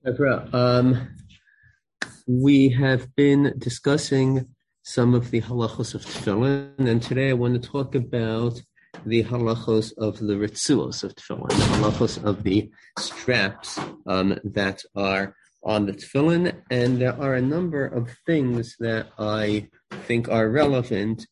Evra, we have been discussing some of the halachos of tefillin, and today I want to talk about the halachos of the ritzuos of tefillin, the halachos of the straps that are on the tefillin, and there are a number of things that I think are relevant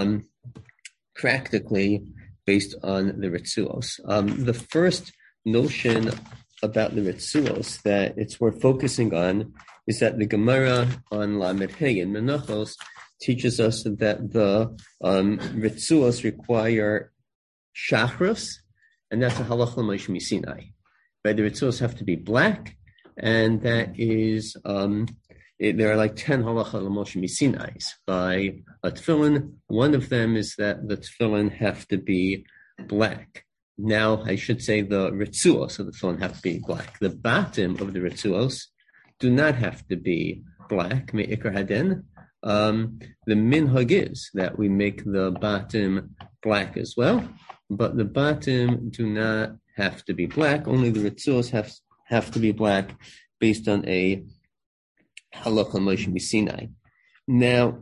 practically based on the ritzuos. The first notion about the ritzuos that it's worth focusing on is that the Gemara on Lamed Hey in Menachos teaches us that the ritzuos require shachros, and that's a halacha Moshe Sinai. Right? The ritzuos have to be black, and that is there are like 10 halacha Moshe Sinais by a tefillin. One of them is that the tefillin have to be black. Now, I should say the ritzuos of the tefillin have to be black. The batim of the ritzuos do not have to be black, me'ikar haden. The minhag is that we make the batim black as well, but the batim do not have to be black. Only the ritzuos have to be black based on a halacha Moshe Sinai. Now,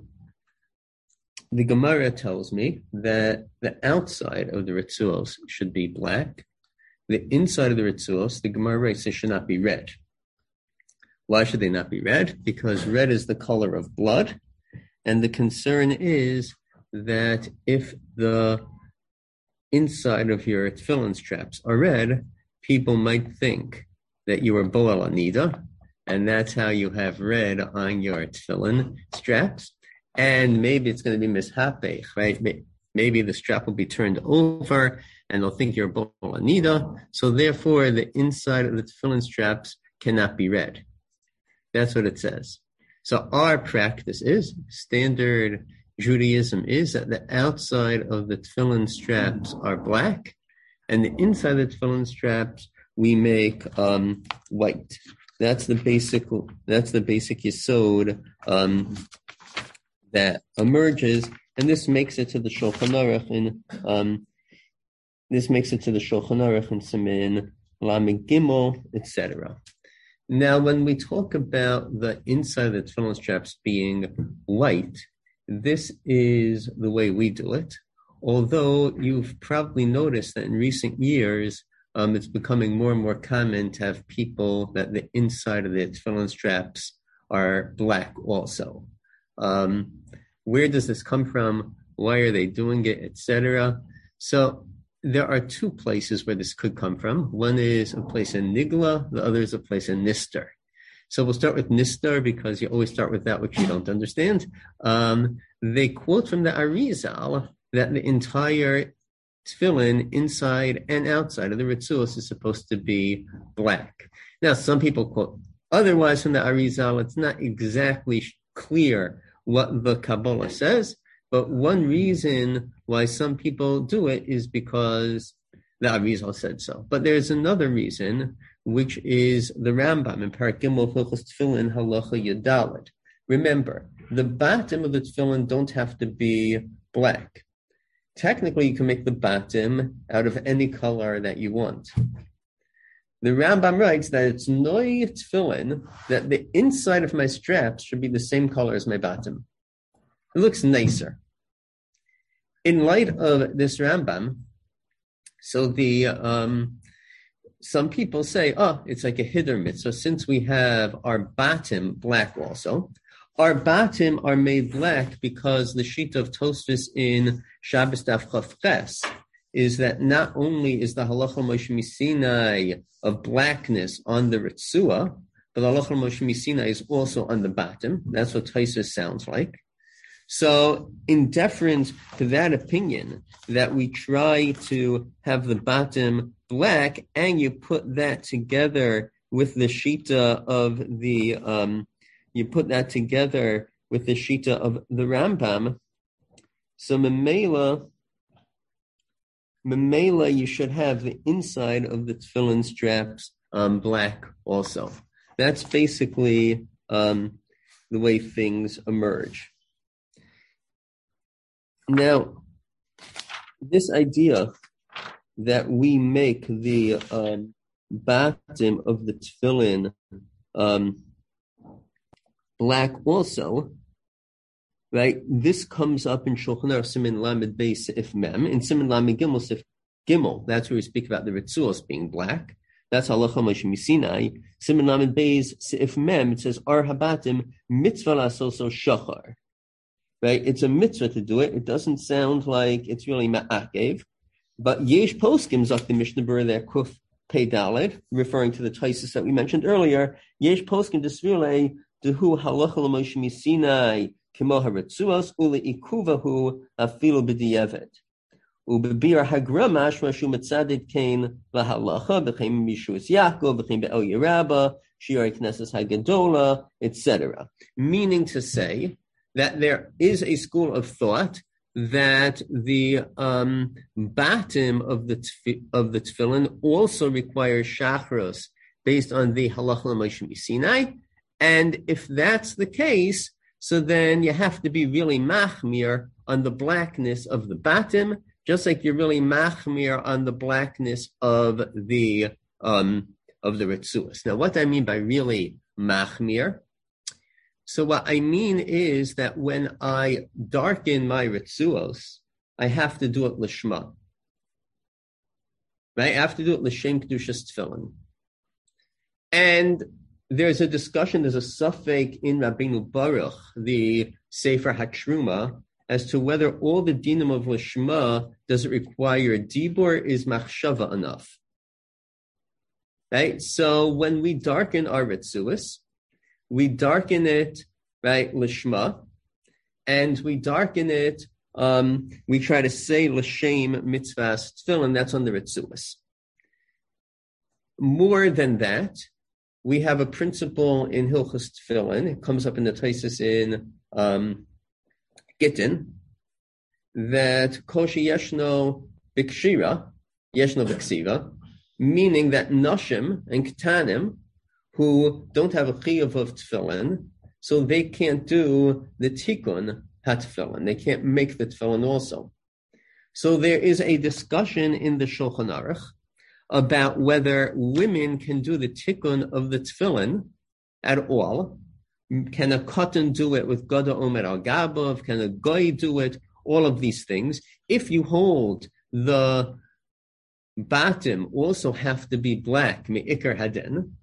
the Gemara tells me that the outside of the ritzuos should be black. The inside of the ritzuos, the Gemara writes, they should not be red. Why should they not be red? Because red is the color of blood. And the concern is that if the inside of your tefillin straps are red, people might think that you are Boel Anida, and that's how you have red on your tefillin straps. And maybe it's going to be mishapech, right? Maybe the strap will be turned over and they'll think you're Boel Anida. So therefore, the inside of the tefillin straps cannot be red. That's what it says. So our practice is, standard Judaism is that the outside of the tefillin straps are black, and the inside of the tefillin straps we make white. That's the basic yesod that emerges, and this makes it to the Shulchan Aruch in Siman Lamed Gimel, etc. Now, when we talk about the inside of the tefillin straps being white, this is the way we do it. Although you've probably noticed that in recent years, it's becoming more and more common to have people that the inside of the tefillin straps are black also. Where does this come from? Why are they doing it, etc.? So there are two places where this could come from. One is a place in Nigla, the other is a place in Nistar. So we'll start with Nistar because you always start with that which you don't understand. They quote from the Arizal that the entire tefillin inside and outside of the ritzuos is supposed to be black. Now, some people quote otherwise from the Arizal. It's not exactly clear what the Kabbalah says, but one reason why some people do it is because the Arizal said so. But there's another reason, which is the Rambam in Parak Gimel Hilchos Tefillin Halacha Yadalit. Remember, the batim of the tefillin don't have to be black. Technically, you can make the batim out of any color that you want. The Rambam writes that it's noy tefillin that the inside of my straps should be the same color as my batim. It looks nicer. In light of this Rambam, so some people say, it's like a hiddur mitzvah. Since we have our batim black also, our batim are made black because the sheet of Tosfos in Shabbos Daf Chaf Ches is that not only is the halacha Moshe Sinai of blackness on the ritzua, but the halacha Moshe Sinai is also on the batim. That's what Tosfos sounds like. So, in deference to that opinion, that we try to have the batim black, and you put that together with the shita of the Rambam. So, Memela, you should have the inside of the tefillin straps black also. That's basically the way things emerge. Now, this idea that we make the batim of the tefillin black also, right? This comes up in Shulchan Aruch Siman Lamed Beis If Mem. In Siman Lamed Gimel Sif Gimel, that's where we speak about the Ritzuos being black. That's Halacha Moshe Misinai. Siman Lamed Beis If Mem, it says Ar Habatim Mitzvah Lasoso Shachar. Right? It's a mitzvah to do it. It doesn't sound like it's really ma'akev, but Yesh Poskim Zak the Mishnah Berurah there Kuf Pei Dalet, referring to the Taisus that we mentioned earlier. Yesh Poskim Desvirle Dehu Halacha Moshe Misinai Kimo Haritzuos Uli Ikuvahu Afilu B'Diavad. Ubebir Hagra Mashma Shu Mitzadid Kain LaHalacha B'Chaim Mishus Yaakov B'Chaim Be'el Yerabba Shiur Knesses Hagadola, etc. Meaning to say that there is a school of thought that the batim of the tefillin also requires shachros based on the halacha l'Moshe Misinai, and if that's the case, so then you have to be really machmir on the blackness of the batim, just like you're really machmir on the blackness of the ritzuos. Now, what do I mean by really machmir? So what I mean is that when I darken my ritzuos, I have to do it lishma. Right? I have to do it l'shem kedushas tefillin. And there's a discussion, there's a suffix in Rabbeinu Baruch, the Sefer HaTruma, as to whether all the dinim of lishma, does it require dibur, is machshava enough? Right? So when we darken our ritzuos, we darken it, right, lishma, and we darken it, we try to say l'shem mitzvahs tefillin, that's on the ritzuos. More than that, we have a principle in Hilchos Tefillin, it comes up in the Taisus in Gittin, that koshi yeshno b'kshira, yeshno b'ksiva, meaning that nashim and ketanim, who don't have a chiyuv of tefillin, so they can't do the tikkun ha-tefillin. They can't make the tefillin also. So there is a discussion in the Shulchan Aruch about whether women can do the tikkun of the tefillin at all. Can a katan do it with gada omer al gabav? Can a goy do it? All of these things. If you hold the batim also have to be black, me'ikar hadin,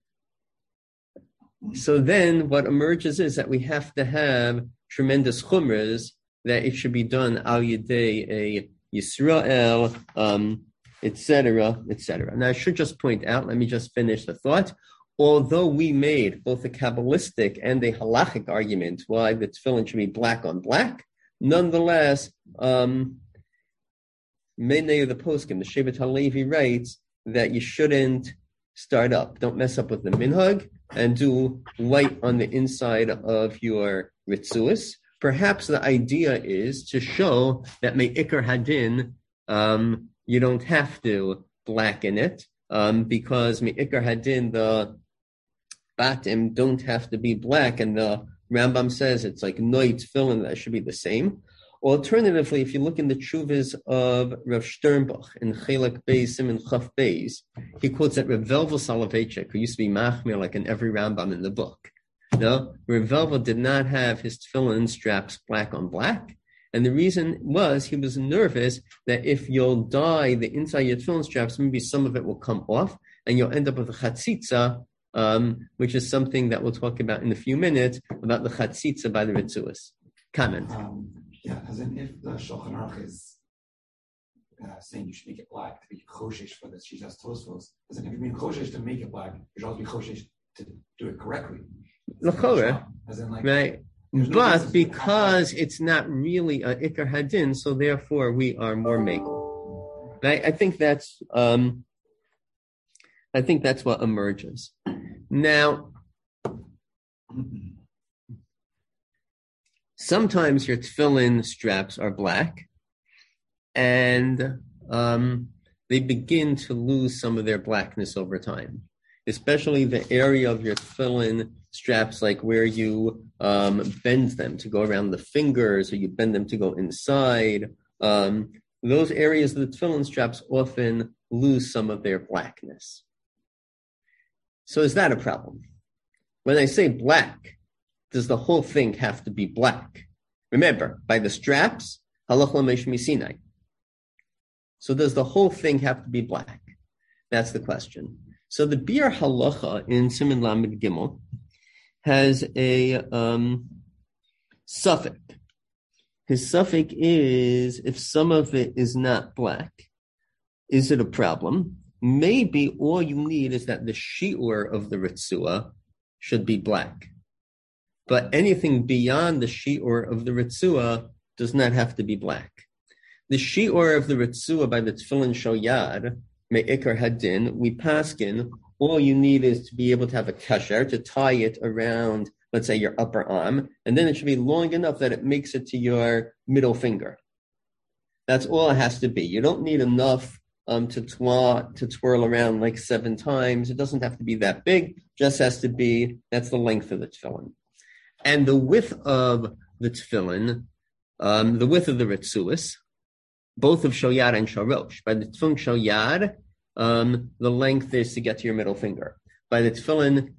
so then what emerges is that we have to have tremendous chumras that it should be done al yedei a Yisrael, etc., etc. Now I should just point out, let me just finish the thought. Although we made both a Kabbalistic and a halachic argument why the tefillin should be black on black, nonetheless, Menei of the Poskim, the Shevet HaLevi writes that you shouldn't start up. Don't mess up with the minhag and do white on the inside of your ritzuos. Perhaps the idea is to show that me'ikar hadin, you don't have to blacken it, because me'ikar hadin, the batim don't have to be black, and the Rambam says it's like noi tefillin, that should be the same. Alternatively, if you look in the Tshuvas of Rav Sternbach in Chelek Beis Siman Chaf Beis, he quotes that Rav Velvel Soloveitchik, who used to be machmir like in every Rambam in the book. No, Rav Velvel did not have his tefillin straps black on black, and the reason was he was nervous that if you'll dye the inside of your tefillin straps, maybe some of it will come off, and you'll end up with a chatzitza, which is something that we'll talk about in a few minutes, about the chatzitza by the ritzuos. Comment. Yeah, as in if the Shulchan Aruch is saying you should make it black to be choshesh for the Shizas Tosfos, as in if you're being choshesh to make it black, you should also be choshesh to do it correctly. As in, like, right. But because it's not really a ikar hadin, so therefore we are more makel. Right? I think that's what emerges. Now, sometimes your tefillin straps are black, and they begin to lose some of their blackness over time, especially the area of your tefillin straps, like where you bend them to go around the fingers, or you bend them to go inside. Those areas of the tefillin straps often lose some of their blackness. So is that a problem? When I say black, does the whole thing have to be black? Remember, by the straps, halach l'meish misinai. So does the whole thing have to be black? That's the question. So the Biur Halacha in Siman Lamed Gimel has a suffix. His suffix is, if some of it is not black, is it a problem? Maybe all you need is that the shi'ur of the ritzua should be black. But anything beyond the shi'ur of the ritzua does not have to be black. The shi'ur of the ritzua by the tefillin shoyad, me'ikar hadin, we paskin, all you need is to be able to have a kasher, to tie it around, let's say, your upper arm, and then it should be long enough that it makes it to your middle finger. That's all it has to be. You don't need enough to twirl around like 7 times. It doesn't have to be that big, just has to be, that's the length of the tefillin. And the width of the tefillin, the width of the ritzuas, both of shoyad and sharosh. By the tefillin shoyad, the length is to get to your middle finger. By the tefillin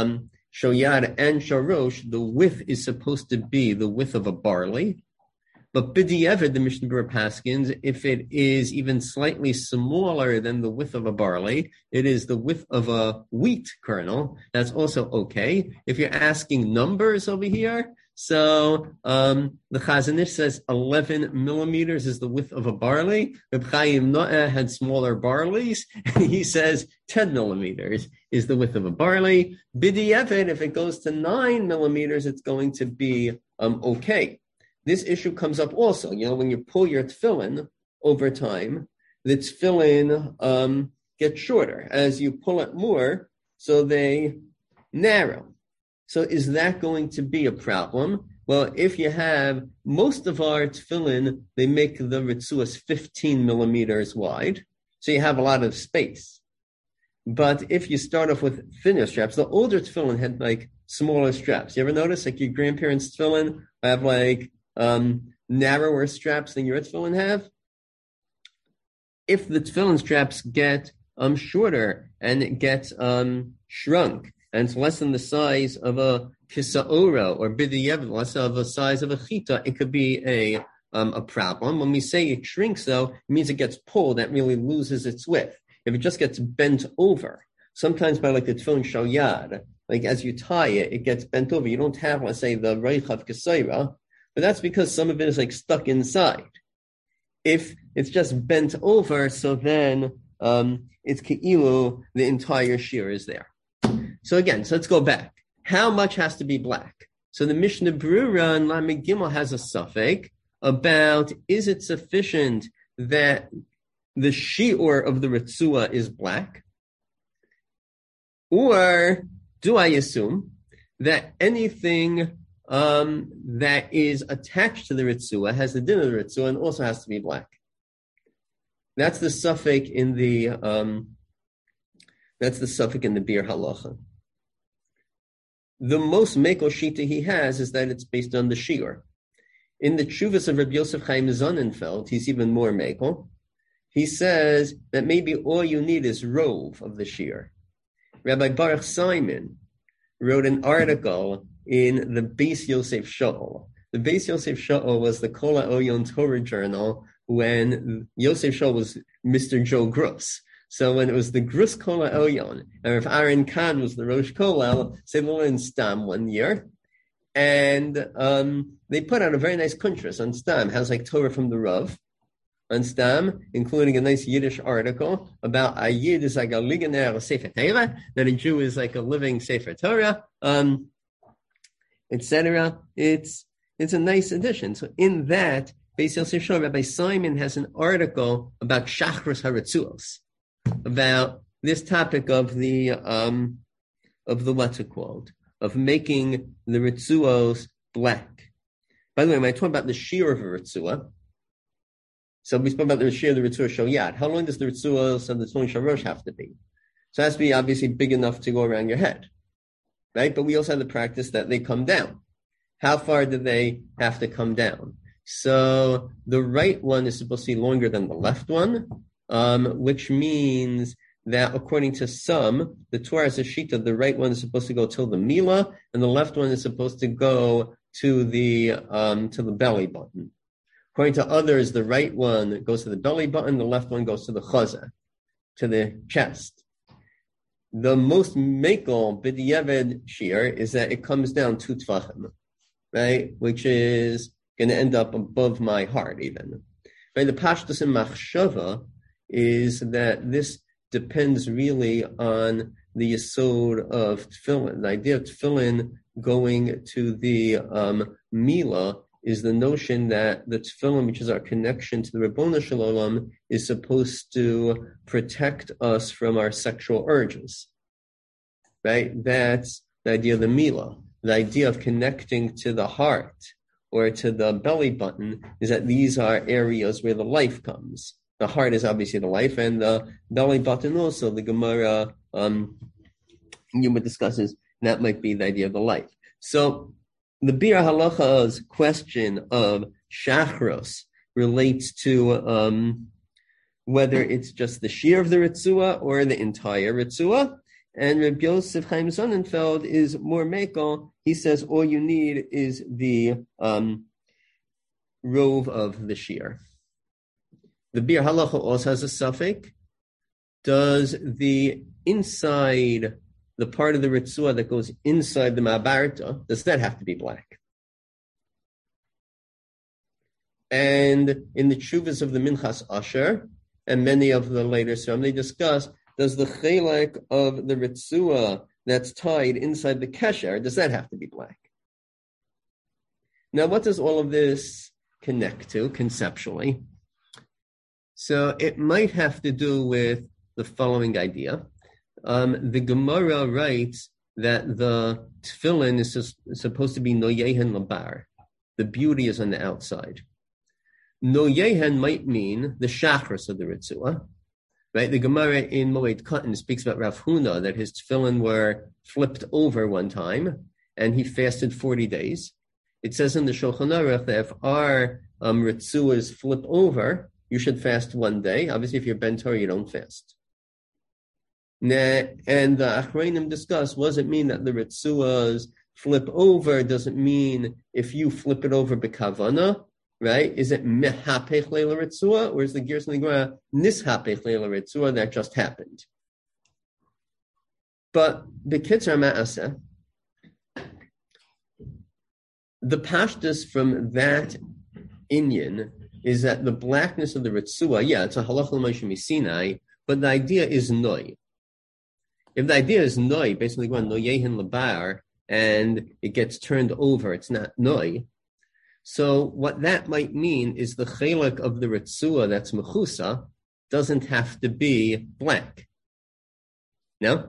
shoyad and sharosh, the width is supposed to be the width of a barley. But b'di'evid, the Mishnah Berurah paskins, if it is even slightly smaller than the width of a barley, it is the width of a wheat kernel. That's also okay. If you're asking numbers over here, so the Chazon Ish says 11 millimeters is the width of a barley. Reb Chaim Noah had smaller barleys, and he says 10 millimeters is the width of a barley. B'di'evid, if it goes to 9 millimeters, it's going to be okay. This issue comes up also, when you pull your tefillin over time, the tefillin get shorter. As you pull it more, so they narrow. So is that going to be a problem? Well, if you have, most of our tefillin, they make the ritzuas 15 millimeters wide, so you have a lot of space. But if you start off with thinner straps, the older tefillin had like smaller straps. You ever notice like your grandparents' tefillin have like narrower straps than your tefillin have? If the tefillin straps get shorter and it gets shrunk, and it's less than the size of a kisa'ora or b'di'evid, less of the size of a chita, it could be a problem. When we say it shrinks, though, it means it gets pulled, that really loses its width. If it just gets bent over, sometimes by like the tefillin shoyad, like as you tie it, it gets bent over. You don't have, let's say, the reichav kesayra, but that's because some of it is like stuck inside. If it's just bent over, so then it's ke'ilu, the entire shear is there. So again, so let's go back. How much has to be black? So the Mishnah Berurah in Lamed Gimel has a suffix about, is it sufficient that the shi'ur of the ritzua is black? Or do I assume that anything that is attached to the ritzua has the din of the ritzua and also has to be black? That's the suffix in the Biur Halacha. The most meko shita he has is that it's based on the shiur. In the Tshuvas of Rabbi Yosef Chaim Sonnenfeld, he's even more meko. He says that maybe all you need is rove of the shiur. Rabbi Baruch Simon wrote an article in the Beis Yosef Shaul. The Beis Yosef Shaul was the Kol HaOyon Torah journal when Yosef Shaul was Mr. Joe Gruss. So when it was the Grus Kol HaOyon, and if Aaron Kahn was the Rosh Kollel, so they were in Stam one year, and they put out a very nice kuntras on Stam, has like Torah from the Rav on Stam, including a nice Yiddish article about a Yid is like a liganer Sefer Torah, that a Jew is like a living Sefer Torah, etc. It's a nice addition. So in that, Beis Yosef Shaul, Rabbi Simon has an article about Shachris HaRitzuos, about this topic of the what's it called, of making the ritzuos black. By the way, when I talk about the shear of a ritzua, so we spoke about the shear of the ritzua shoyad. How long does the ritzuos and the tefillin sharosh have to be? So it has to be obviously big enough to go around your head, right? But we also have the practice that they come down. How far do they have to come down? So the right one is supposed to be longer than the left one, which means that according to some, the Torah is a shita, the right one is supposed to go till the milah, and the left one is supposed to go to the belly button. According to others, the right one goes to the belly button, the left one goes to the chazah, to the chest. The most mekel b'diavad shear is that it comes down 2 tvachim, right? Which is going to end up above my heart even. Right? The pashtus and machshava is that this depends really on the yesod of tefillin. The idea of tefillin going to the milah is the notion that the tefillin, which is our connection to the Ribono Shel Olam, is supposed to protect us from our sexual urges. Right? That's the idea of the milah. The idea of connecting to the heart or to the belly button is that these are areas where the life comes. The heart is obviously the life, and the belly button also, the Gemara Yuma discusses, and that might be the idea of the life. So the Bir Halacha's question of Shachros relates to whether it's just the shear of the Ritzua or the entire Ritzua. And Reb Yosef Chaim Sonnenfeld is more mekel. He says all you need is the rove of the shear. The Bir Halacha also has a suffix. Does the inside, the part of the Ritzua that goes inside the Ma'abarta, does that have to be black? And in the Tshuvas of the Minchas Asher, and many of the later Sram, they discuss, does the chelek of the Ritzua that's tied inside the Kesher, does that have to be black? Now, what does all of this connect to conceptually? So it might have to do with the following idea. The Gemara writes that the tefillin is supposed to be noyehen labar. The beauty is on the outside. Noyehen might mean the shachris of the Ritzua. Right? The Gemara in Moed Katan speaks about Rav Huna, that his tefillin were flipped over one time, and he fasted 40 days. It says in the Shulchan Aruch that if our Ritzuas flip over, you should fast 1 day. Obviously, if you're Ben Torah, you don't fast. And the Achreinim discuss, what does it mean that the Ritzuas flip over? Does it mean if you flip it over b'kavana? Right? Is it mehapech leila ritzua, or is the Gerson the Gemara nishapech leila ritzua that just happened? But b'kitzar ma'aseh, the pashtus from that inyan is that the blackness of the ritzua, yeah, it's a halach l'moshe misinai, but the idea is noi. If the idea is noi, basically going noyehin labar, and it gets turned over, it's not noi. So what that might mean is the chelek of the Ritzua that's mechusa doesn't have to be black. No?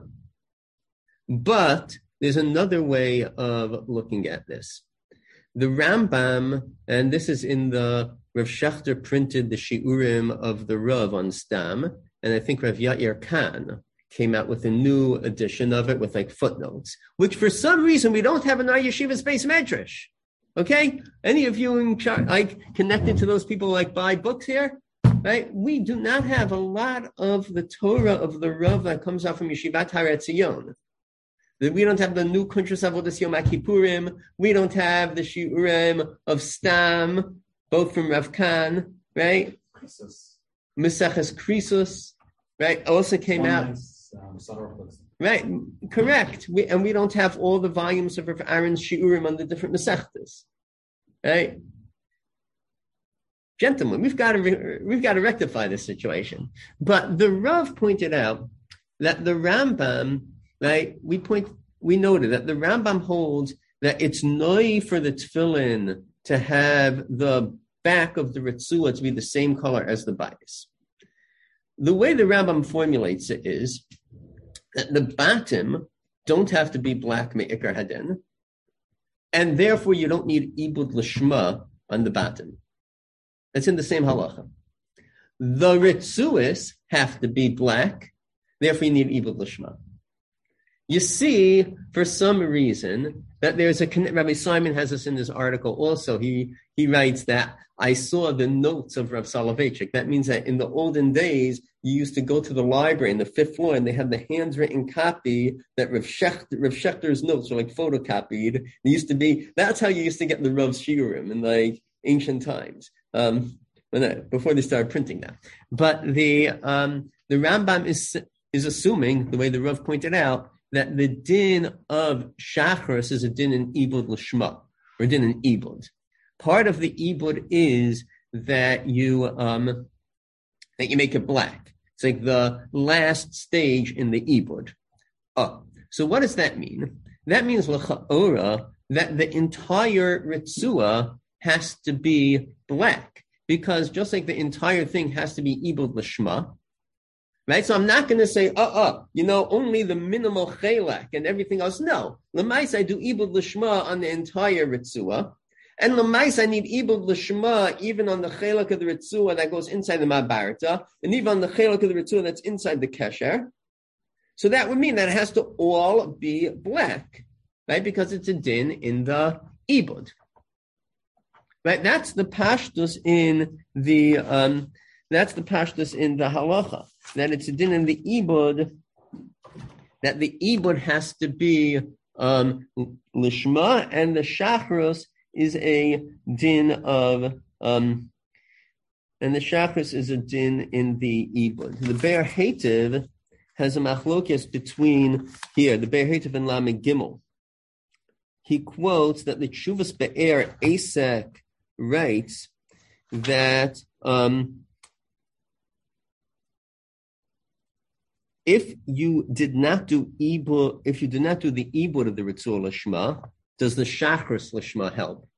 But there's another way of looking at this. The Rambam, and this is in the Rav Shachter printed the Shiurim of the Rav on Stam, and I think Rav Yair Khan came out with a new edition of it with like footnotes, which for some reason we don't have in our Yeshiva Space Medrash. Okay? Any of you connected to those people like buy books here? Right? We do not have a lot of the Torah of the Rav that comes out from Yeshivat Har Etzion. We don't have the new Kuntras Avodas Yom HaKippurim. We don't have the Shiurim of Stam, both from Rav Khan, right? Meseches Krisus, right? Also came out. Right, correct. We don't have all the volumes of Rav Aaron's Shiurim on the different Masechtas, right? Gentlemen, we've got to rectify this situation. But the Rav pointed out that the Rambam, right? We noted that the Rambam holds that it's noi for the tefillin to have the back of the ritzua to be the same color as the bias. The way the Rambam formulates it is that the bottom don't have to be black me'ikar hadin, and therefore you don't need ibud lishma on the bottom. That's in the same halacha. The ritzuis have to be black, therefore you need ibud lishma. You see, for some reason, that there's Rabbi Simon has this in his article also. He writes that I saw the notes of Rav Soloveitchik. That means that in the olden days, you used to go to the library in the 5th floor and they had the handwritten copy that Rav Schechter's notes were like photocopied. That's how you used to get the Rav's shiurim in like ancient times. Before they started printing that. But the Rambam is assuming, the way the Rav pointed out, that the din of Shachris is a din in Ibud L'Shma, or a din in Ibud. Part of the Ibud is that you make it black. It's like the last stage in the Ibud. So what does that mean? That means L'cha'ora, that the entire Ritzua has to be black. Because just like the entire thing has to be Ibud L'Shma, right? So I'm not going to say, only the minimal chelak and everything else. No. L'mais, I do Ibud L'Shma on the entire Ritzua. And L'mais, I need Ibud L'Shma even on the chelak of the Ritzua that goes inside the Ma'barta, and even on the chelak of the Ritzua that's inside the Kesher. So that would mean that it has to all be black, right? Because it's a din in the Ibud. Right, that's the pashtus in the halacha, that it's a din in the ibud, that the ibud has to be lishma, and the shachros is a din of and the shachros is a din in the ibud. The Be'er Heitev has a machlokes between here, the Be'er Heitev and Lamed Gimel. He quotes that the Tshuvas Be'er Asek writes that if you did not do the ibud of the Ritzur Lishma, does the Shachris Lishma help?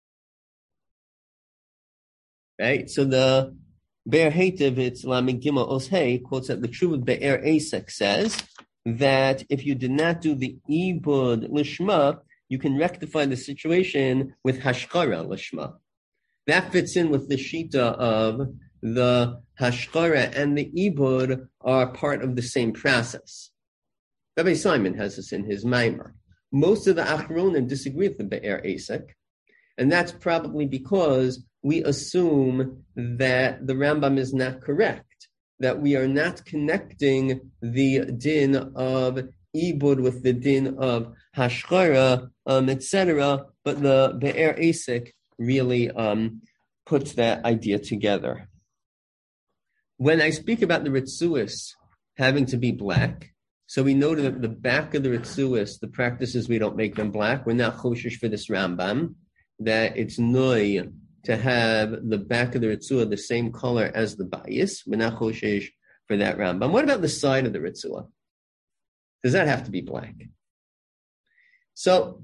Right? So the Be'er Heitev, it's Lamed Gimel Oshei, quotes that the Tshuvah Be'er Asek says that if you did not do the ibud Lishma, you can rectify the situation with Hashkara Lishma. That fits in with the shita of the hashkara and the ibud are part of the same process. Rabbi Simon has this in his Maimer. Most of the Achronim disagree with the Be'er Asek, and that's probably because we assume that the Rambam is not correct, that we are not connecting the din of ibud with the din of hashkara, etc., but the Be'er Asek really puts that idea together. When I speak about the Ritzuis having to be black, so we know that the back of the Ritzuis, the practice is we don't make them black. We're not choshish for this Rambam, that it's noi to have the back of the Ritzua the same color as the bayis. We're not choshish for that Rambam. What about the side of the Ritzua? Does that have to be black? So,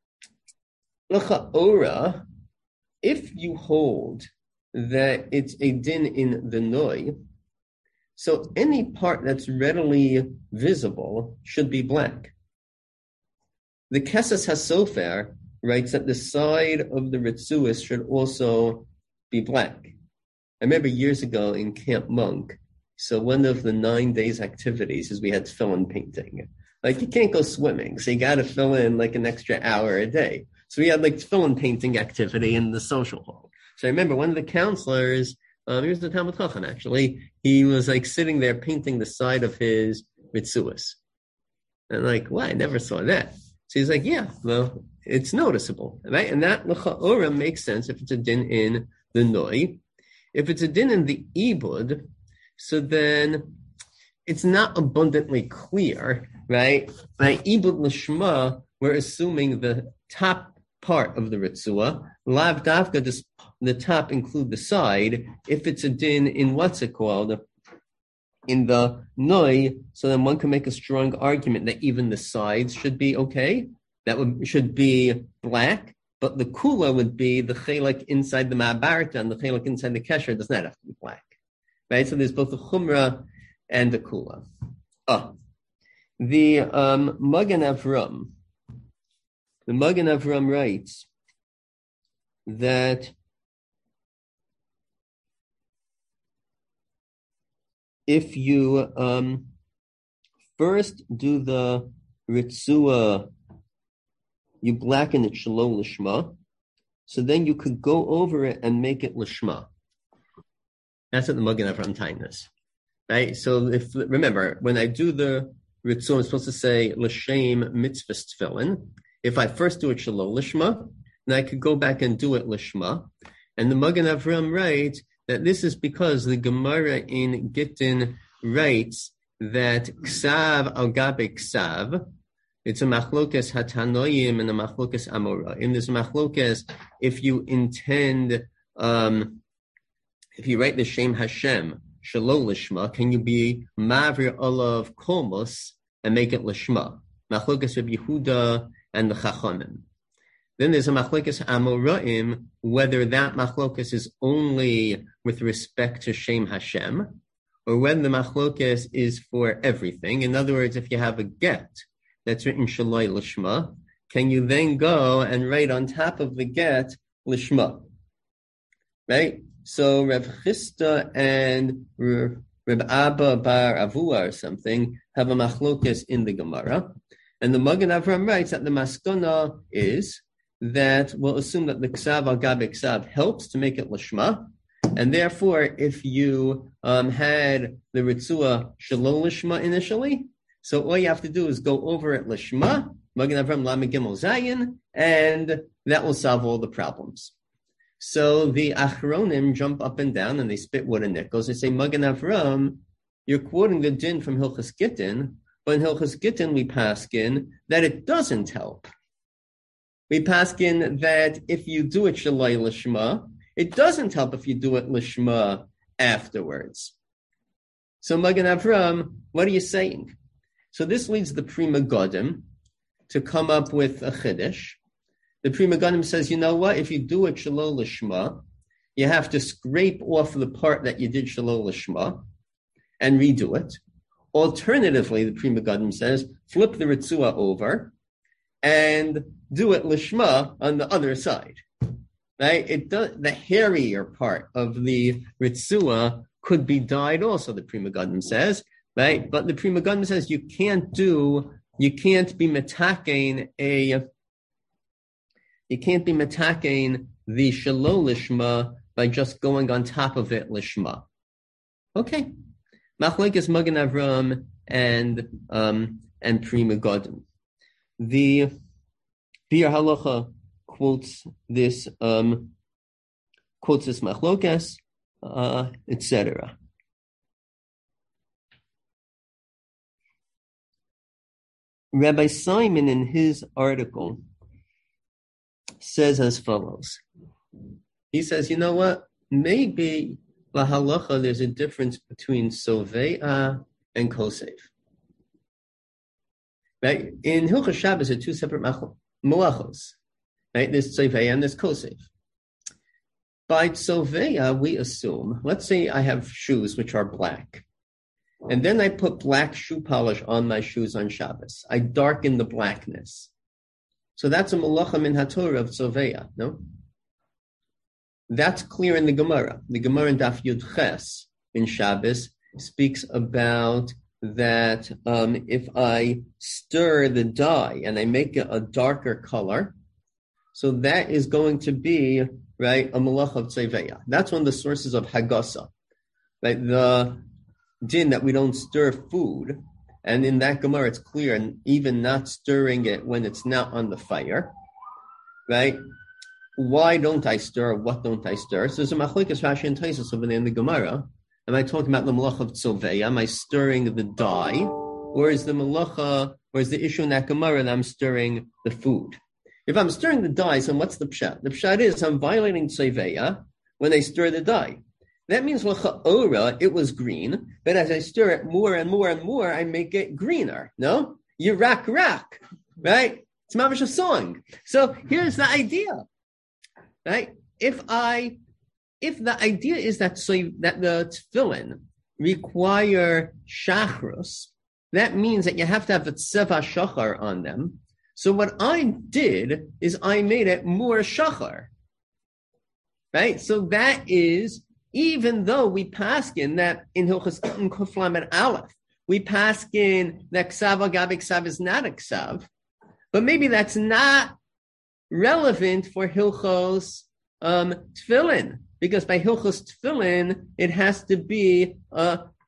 l'cha'ora, if you hold that it's a din in the noi, so any part that's readily visible should be black. The Kesses HaSofer writes that the side of the Ritzuis should also be black. I remember years ago in Camp Monk, so one of the 9 days activities is we had fill-in painting. Like you can't go swimming, so you got to fill in like an extra hour a day. So we had like fill-in painting activity in the social hall. So I remember one of the counselors, he was the Talmud Chacham actually, he was like sitting there painting the side of his Ritzuis. And I'm like, well, I never saw that. So he's like, yeah, well, it's noticeable, right? And that l'cha'ora makes sense if it's a din in the noi. If it's a din in the ibud, so then it's not abundantly clear, right? By ibud l'shma, we're assuming the top part of the ritzua. Lav davka, does the top include the side? If it's a din in what's it called? In the noi, so then one can make a strong argument that even the sides should be okay. Should be black, but the kula would be the chelak inside the ma'abarta and the chelak inside the kesher does not have to be black, right? So there's both the chumrah and the kula. The Magen Avram. The Magen Avram writes that if you first do the ritzua, you blacken it shalom lishma, so then you could go over it and make it lishma. That's what the Magen Avram tying this. right? So remember, when I do the Ritzu, I'm supposed to say L'Shem Mitzvah Tefillin. If I first do it Shalom Lishma, then I could go back and do it Lishma. And the Magen Avram writes that this is because the Gemara in Gittin writes that Ksav al Gabe Ksav, it's a machlokas hatanoim and a machlokas amora. In this machlokas, if you intend, if you write the Shem Hashem, Shalom Lishma, can you be Mavir Olav Kolmos and make it Lishma? Machlokas Rabbi Yehuda and the Chachamim. Then there's a machlokas amoraim, whether that machlokas is only with respect to Shem Hashem, or whether the machlokas is for everything. In other words, if you have a get that's written Shaloi Lishma, can you then go and write on top of the get Lishma? Right? So Rav Chisda and Reb Abba Bar Avua or something have a machlokas in the Gemara. And the Magen Avram writes that the maskana is that we'll assume that the Ksav al Gabe Ksav helps to make it Lishma. And therefore, if you had the Ritzua Shalom Lishma initially, so all you have to do is go over it Lishma, Magen Avram Lamed Gimel Zayin, and that will solve all the problems. So the Achronim jump up and down and they spit wooden nickels. They say, Magen Avram, you're quoting the din from Hilchas Gittin, but in Hilchas Gittin we paskin that it doesn't help. We paskin that if you do it Shalai Lishma, it doesn't help if you do it Lishma afterwards. So Magen Avram, what are you saying? So this leads the Pri Megadim to come up with a chiddush. The Pri Megadim says, you know what? If you do it Shalom Lishma, you have to scrape off the part that you did Shalom Lishma and redo it. Alternatively, the Pri Megadim says, flip the Ritzua over and do it Lishma on the other side. Right? It does, the hairier part of the Ritzua could be dyed also, the Pri Megadim says, right? But the Pri Megadim says you can't be metakein the Shalom Lishma by just going on top of it Lishma. Okay. Machlekes Magen Avram and Pri Megadim. The Biur Halacha quotes this machlokes, etc. Rabbi Simon, in his article, says as follows. He says, you know what? Maybe la halacha there's a difference between sove'a and kosef. Right? In Hilchos Shabbos, there are two separate malachos. Right? There's sove'a and there's kosef. By sove'a, we assume, let's say I have shoes which are black. And then I put black shoe polish on my shoes on Shabbos. I darken the blackness. So that's a malacha min haTorah of sove'a, no? That's clear in the Gemara. The Gemara in Daf Yud Ches in Shabbos speaks about that if I stir the dye and I make it a darker color, so that is going to be, right, a malacha of sove'a. That's one of the sources of Hagasa. Right? The din that we don't stir food, and in that Gemara it's clear, and even not stirring it when it's not on the fire, right? Why don't I stir? What don't I stir? So there's a machlokes Rashi and Tosfos over there in the Gemara. Am I talking about the malacha of sove'a? Am I stirring the dye, or is the malacha, or is the issue in that Gemara that I'm stirring the food? If I'm stirring the dye, so what's the pshat? The pshat is I'm violating sove'a when I stir the dye. That means l'cha'ora, it was green, but as I stir it more and more and more, I make it greener. No? Yirak rak, right? It's mamash a song. So here's the idea, right? If the idea is that the tefillin require shachrus, that means that you have to have a tzeva shachar on them. So what I did is I made it more shachar, right? So that is, even though we paskin that in Hilchos Kuf Lamed Aleph, we paskin that ksav al gabe ksav is not a ksav, but maybe that's not relevant for Hilchos Tefillin, because by Hilchos Tefillin it has to be a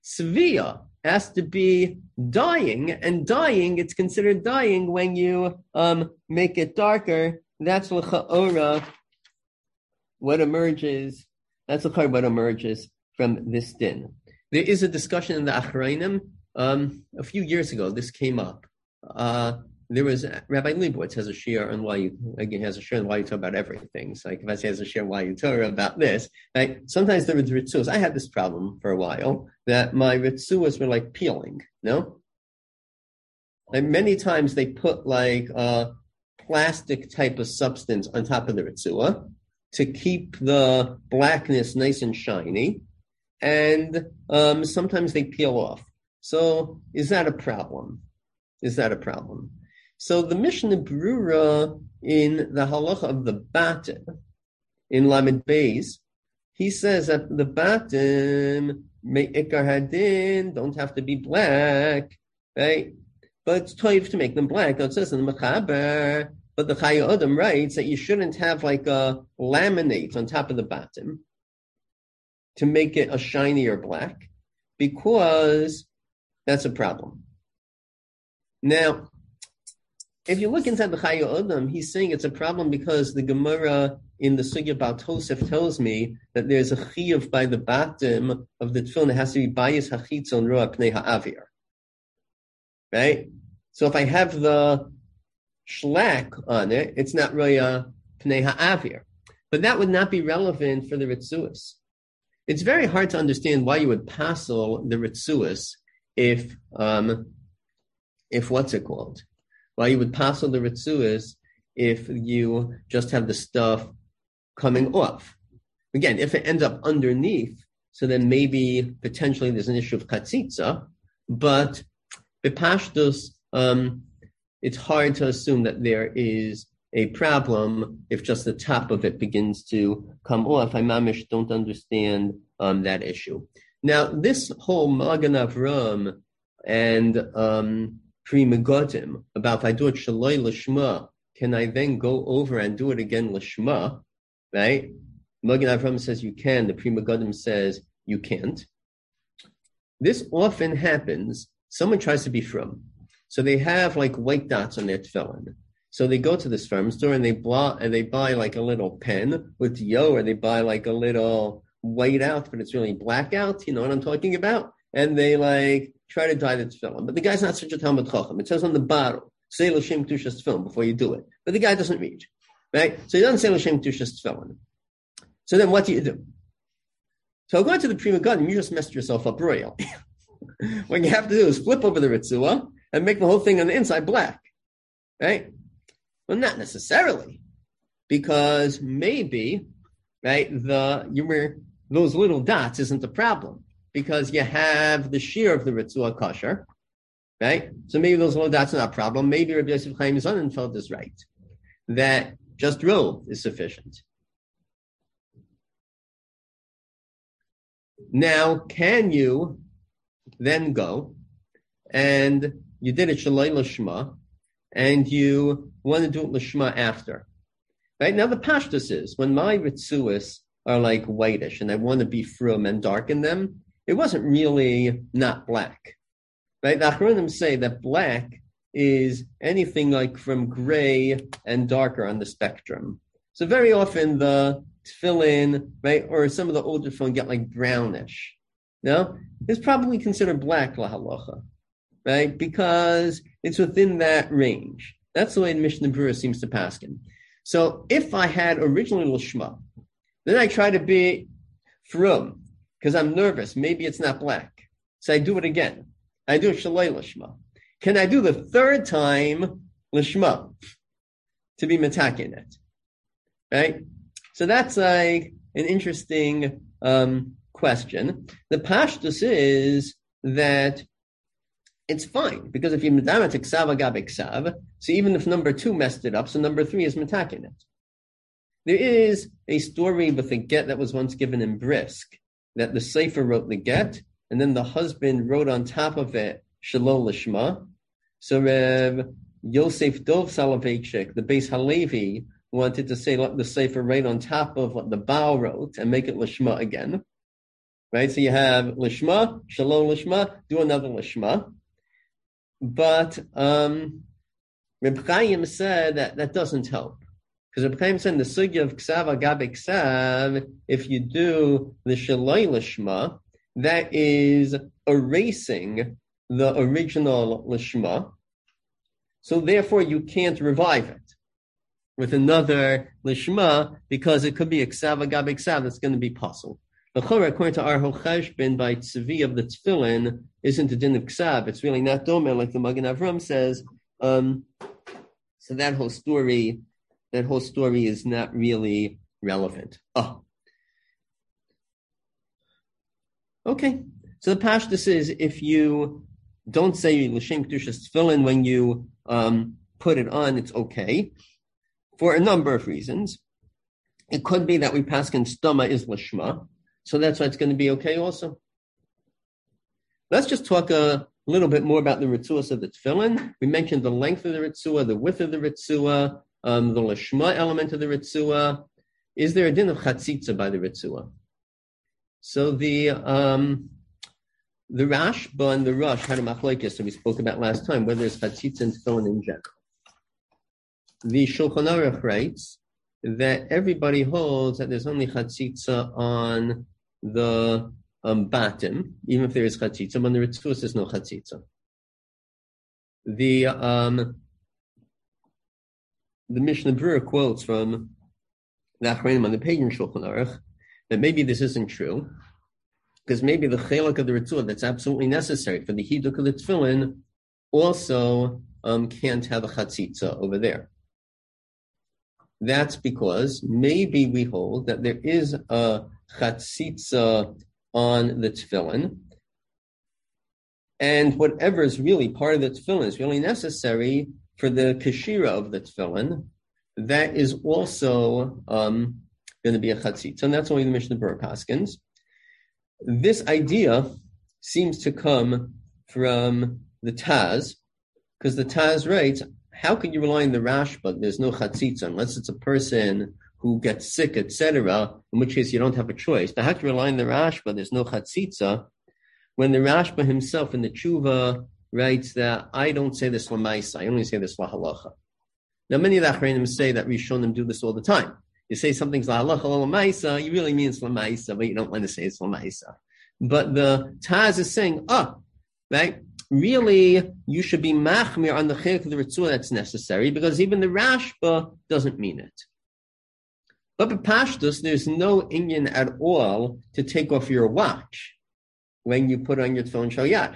Svia has to be dying, and dying, it's considered dying when you make it darker. That's l'cha'ora what emerges. That's what emerges from this din. There is a discussion in the Achrayim. A few years ago, this came up. There was Rabbi Leibowitz has a shiur on why you talk about everything. So like if I say has a shiur why you Torah about this, right? Sometimes there was ritzuos. I had this problem for a while that my ritzuos were like peeling, no? Like many times they put like a plastic type of substance on top of the ritzua to keep the blackness nice and shiny, and sometimes they peel off. So is that a problem? So the Mishnah Berurah in the halacha of the batim in Lamed Beis, he says that the batim me'ikar hadin don't have to be black, right? But it's toiv to make them black. It says in the Mechaber, but the Chayei Adam writes that you shouldn't have like a laminate on top of the batim to make it a shinier black, because that's a problem. Now, if you look inside the Chayei Adam, he's saying it's a problem because the Gemara in the Sugya about Tosef tells me that there's a chiyuv by the batim of the tefillin that has to be bayis hachitzon roa pnei ha'avir. Right? So if I have the shlak on it, it's not roya pnei ha'avir. But that would not be relevant for the ritzuos. It's very hard to understand why you would passel the ritzuos if what's it called? Why you would passel the ritzuos if you just have the stuff coming off. Again, if it ends up underneath, so then maybe potentially there's an issue of katzitza, but b'pashtus, it's hard to assume that there is a problem if just the top of it begins to come off. I mamish don't understand that issue. Now, this whole Magen Avram and Pri Megadim about if I do it shaloi l'shma, can I then go over and do it again l'shma? Right? Magen Avram says you can. The Pri Megadim says you can't. This often happens. Someone tries to be frum, so they have like white dots on their tefillin. So they go to this firm store and they buy like a little pen with yo, or they buy like a little white out, but it's really black out. You know what I'm talking about? And they like try to dye the tefillin. But the guy's not such a Talmud Chacham. It says on the bottle, say l'shem kedushas tefillin before you do it. But the guy doesn't read, right? So he doesn't say l'shem kedushas tefillin. So then what do you do? So going to the Pri Megadim, you just messed yourself up royal. What you have to do is flip over the ritzua and make the whole thing on the inside black, right? Well, not necessarily, because maybe, right, those little dots isn't the problem, because you have the shear of the ritzua kosher, right? So maybe those little dots are not a problem. Maybe Rabbi Yosef Chaim Sonnenfeld is right, that just roll is sufficient. Now, can you then go and you did it shaloi l'shma, and you want to do it l'shma after? Right? Now, the pashtus is, when my ritzuos are like whitish and I want to be frum and darken them, it wasn't really not black. Right? The Achronim say that black is anything like from gray and darker on the spectrum. So very often the tefillin, right, or some of the older tefillin get like brownish. No? It's probably considered black la halacha, right? Because it's within that range. That's the way the Mishnah Berurah seems to paskin. So if I had originally l'shma, then I try to be frum, because I'm nervous. Maybe it's not black. So I do it again. I do shaloi l'shma. Can I do the third time l'shma to be metakin it? Right? So that's like an interesting question. The pashtus is that it's fine, because if you medamet ksav agab ksav, so even if number 2 messed it up, so number 3 is metakin it. There is a story with a get that was once given in Brisk, that the Sefer wrote the get, and then the husband wrote on top of it Shalom Lishma. So Rev Yosef Dov Soloveitchik, the Beis Halevi, wanted to say the Sefer right on top of what the Baal wrote and make it Lishma again. right? So you have lishma, shalom lishma, do another lishma. But Reb Chaim said that doesn't help. Because Reb Chaim said in the sugya of ksav agabe ksav, if you do the shaloi lishma, that is erasing the original lishma. So therefore you can't revive it with another lishma because it could be a ksav agabe ksav that's going to be possible. The chora, according to our Cheshbon by tzvi of the tefillin, isn't a din of ksav. It's really not doma, like the Magen Avram says. So that whole story is not really relevant. Oh, okay. So the pashtus is if you don't say l'shem kedushas tefillin when you put it on, it's okay for a number of reasons. It could be that we paskin stoma is lishma. So that's why it's going to be okay also. Let's just talk a little bit more about the ritzuas of the tefillin. We mentioned the length of the ritzua, the width of the ritzua, the lishma element of the ritzua. Is there a din of chatzitza by the ritzua? So the Rashba and the Rosh had a machlokes that we spoke about last time, whether it's chatzitza and tefillin in general. The Shulchan Aruch writes that everybody holds that there's only chatzitza on the batim, even if there is chatzitza, but on the ritzuos there's no chatzitza. The Mishnah Berurah quotes from the Achronim on the pagan Shulchan Aruch that maybe this isn't true, because maybe the chelak of the ritzua that's absolutely necessary for the hiduk of the tefillin also can't have a chatzitza over there. That's because maybe we hold that there is a chatzitza on the tefillin, and whatever is really part of the tefillin is really necessary for the kashira of the tefillin, that is also going to be a chatzitza, and that's only the Mishnah Berurah paskins. This idea seems to come from the Taz, because the Taz writes, how can you rely on the Rashba? There's no chatzitza unless it's a person who gets sick, etc., in which case you don't have a choice. But how can you rely on the Rashba? There's no chatzitza. When the Rashba himself in the Tshuva writes that I don't say this lamaisa, I only say this lahalacha. Now many of the Achronim say that Rishonim do this all the time. You say something's lahalacha lamaisa, you really mean it's lamaisa, but you don't want to say it's lamaisa. But the Taz is saying, right? Really, you should be machmir on the chilek of the ritzua that's necessary, because even the Rashba doesn't mean it. But b'pashtus, there's no inyan at all to take off your watch when you put on your tefillin shel yad,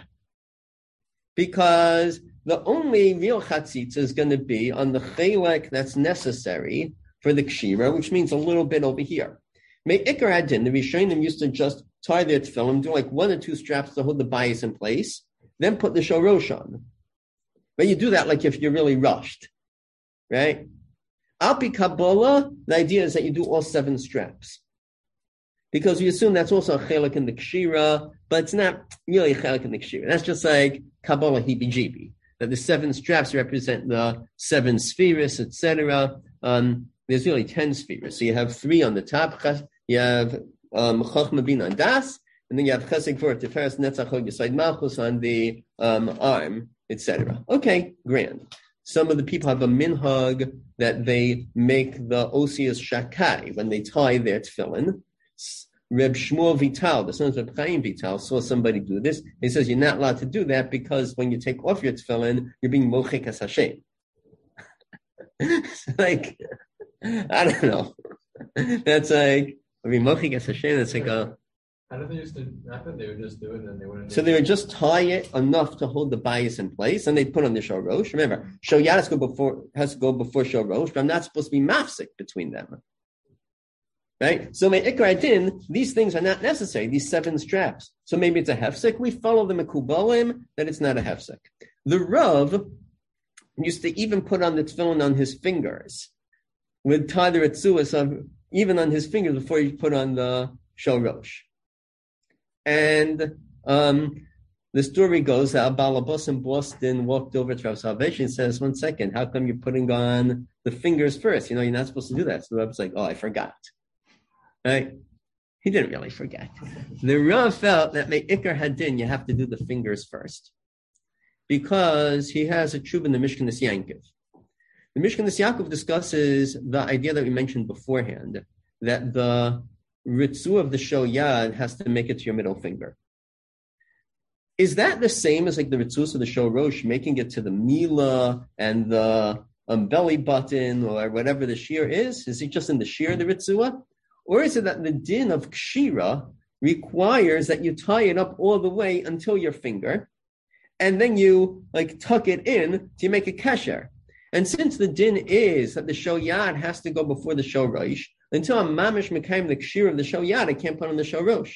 because the only real chatzitza is going to be on the chilek that's necessary for the kshira, which means a little bit over here. May ikar adin, the Rishonim used to just tie their tefillin, do like one or two straps to hold the bias in place, then put the shorosh on. But you do that like if you're really rushed, right? Alpi Kabbalah, the idea is that you do all 7 straps. Because we assume that's also a chelik in the kshira, but it's not really a chelik in the kshira. That's just like Kabbalah heebie-jeebie, that the 7 straps represent the 7 spheres, etc. There's really 10 spheres. So you have 3 on the top, you have Chochmah Bina and Das, and then you have Chesed Gvura Tiferes Netzach Hod Yesod Malchus on the arm, etc. Okay, grand. Some of the people have a minhag that they make the osius shakai when they tie their tefillin. Reb Shmuel Vital, the sons of Reb Chaim Vital, saw somebody do this. He says you're not allowed to do that because when you take off your tefillin, you're being mochik as Hashem. Like, I don't know. That's like, mochik as Hashem, that's like a... How did they used to happen? They would just do it and then they wouldn't. So they would just tie it enough to hold the bias in place, and they put on the shorosh. Remember, shoyad has to go before shorosh, but I'm not supposed to be mafsik between them. Right? So my ikar din, these things are not necessary, these 7 straps. So maybe it's a hefsek. We follow the mekubalim that it's not a hefsek. The Rav used to even put on the tefillin on his fingers. Would tie the ritzuas even on his fingers before he put on the shorosh. And the story goes that Balabos in Boston walked over to Rav Salvation and says, 1 second, how come you're putting on the fingers first? You're not supposed to do that. So the Rav's like, I forgot. Right? He didn't really forget. The Rav felt that Me'ikar Hadin, you have to do the fingers first, because he has a tshuva in the Mishkanas Yankov. The Mishkanas Yaakov discusses the idea that we mentioned beforehand, that the ritzu of the show yad has to make it to your middle finger. Is that the same as like the ritzus of the show rosh, making it to the mila and the belly button or whatever the shear is? Is it just in the shear, the ritzua? Or is it that the din of kshira requires that you tie it up all the way until your finger, and then you like tuck it in to make a kesher? And since the din is that the show yad has to go before the show rosh, until I'm mamish mekayim the kshira of the show yad, I can't put on the show rosh.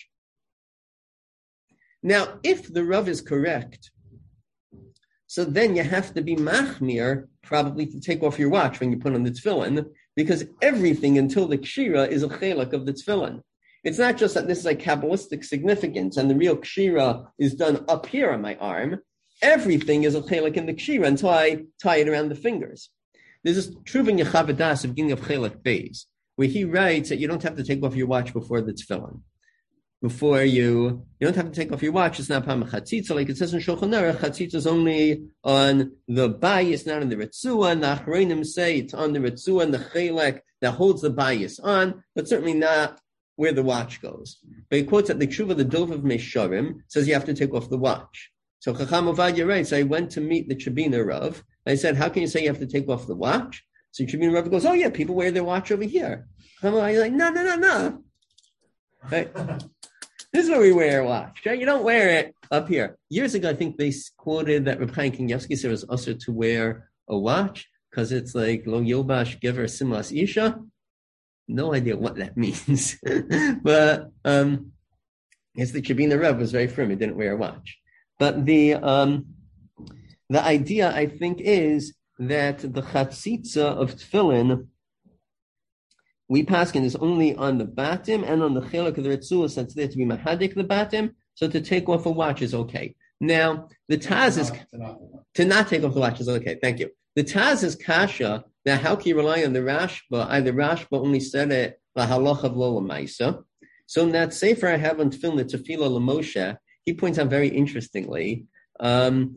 Now, if the Rav is correct, so then you have to be machmir probably to take off your watch when you put on the tefillin, because everything until the kshira is a chelak of the tefillin. It's not just that this is like Kabbalistic significance and the real kshira is done up here on my arm. Everything is a chelak in the kshira until I tie it around the fingers. There's this Truvin Yechavadas, the beginning of Chelak Beis, where he writes that you don't have to take off your watch before the tefillin. Before you don't have to take off your watch. It's not pam chatzitza, like it says in Shulchan Aruch. Chatzitza is only on the bayis, not on the ritzua. And the achreinim say it's on the ritzua and the chelek that holds the bayis on, but certainly not where the watch goes. But he quotes that the tshuva, the dov of Mesharim, says you have to take off the watch. So Chacham Ovadia writes, I went to meet the Chabina Rav. I said, how can you say you have to take off the watch? So Chabina Rav goes, oh yeah, people wear their watch over here. I'm like, no. Right? This is where we wear a watch, right? You don't wear it up here. Years ago, I think they quoted that Reb Chaim Kanievsky said it was also to wear a watch because it's like lo yobash gever simlas isha. No idea what that means, but it's the Chabina Rav was very firm. He didn't wear a watch, but the idea I think is that the chatzitza of tefillin, we paskin is only on the batim and on the chelak of the ritzua, since there to be mahadik the batim. So to take off a watch is okay. Now the Taz is to not take off the watch is okay. Thank you. The Taz is kasha. Now how can you rely on the Rashba? Either Rashba only said it la halacha v'lo l'maisa. So in that sefer I have on tefillin, the tefillah l'Moshe, he points out very interestingly the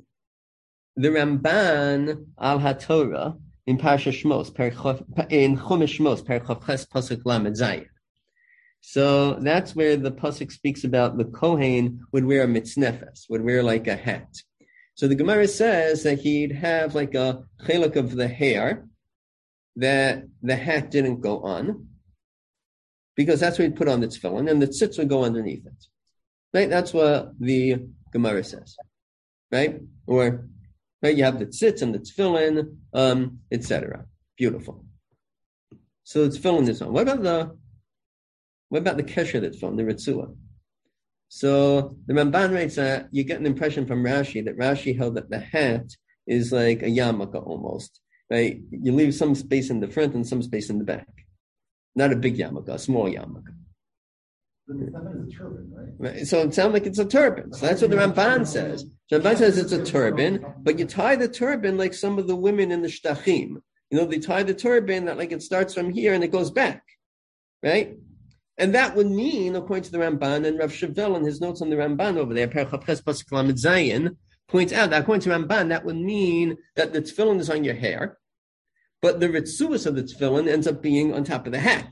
Ramban al HaTorah. In Parsha Shmos, in Chumash Shmos, Perchav Ches Pasuk Lamed Zayin. So that's where the pasuk speaks about the Kohen would wear a mitznefes, would wear like a hat. So the Gemara says that he'd have like a chelak of the hair that the hat didn't go on, because that's what he'd put on the tefillin, and the tzitz would go underneath it. Right? That's what the Gemara says. Right? Or right, you have the tzitz and the tefillin, etc. Beautiful. So the tefillin is on. What about the kesher that's on the ritzua? So the Ramban writes that you get an impression from Rashi that Rashi held that the hat is like a yarmulke almost. Right? You leave some space in the front and some space in the back. Not a big yarmulke, a small yarmulke. It's a turban, right? So it sounds like it's a turban. So that's what the Ramban says. The Ramban says it's a turban, but you tie the turban like some of the women in the shtachim. They tie the turban that like it starts from here and it goes back, right? And that would mean, according to the Ramban, and Rav Shavel in his notes on the Ramban over there, Perchav Ches Pasuk Lamed Zayin, points out that according to Ramban, that would mean that the tefillin is on your hair, but the ritzuas of the tefillin ends up being on top of the hat.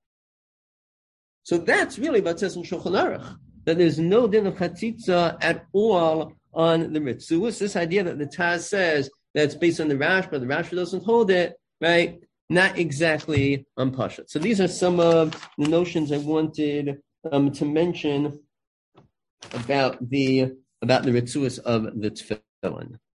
So that's really what it says in Shulchan Aruch, that there's no din of chatzitza at all on the ritzuas. This idea that the Taz says that it's based on the Rashba, but the Rashba doesn't hold it, right? Not exactly on Pashat. So these are some of the notions I wanted to mention about the ritzuas of the tefillin.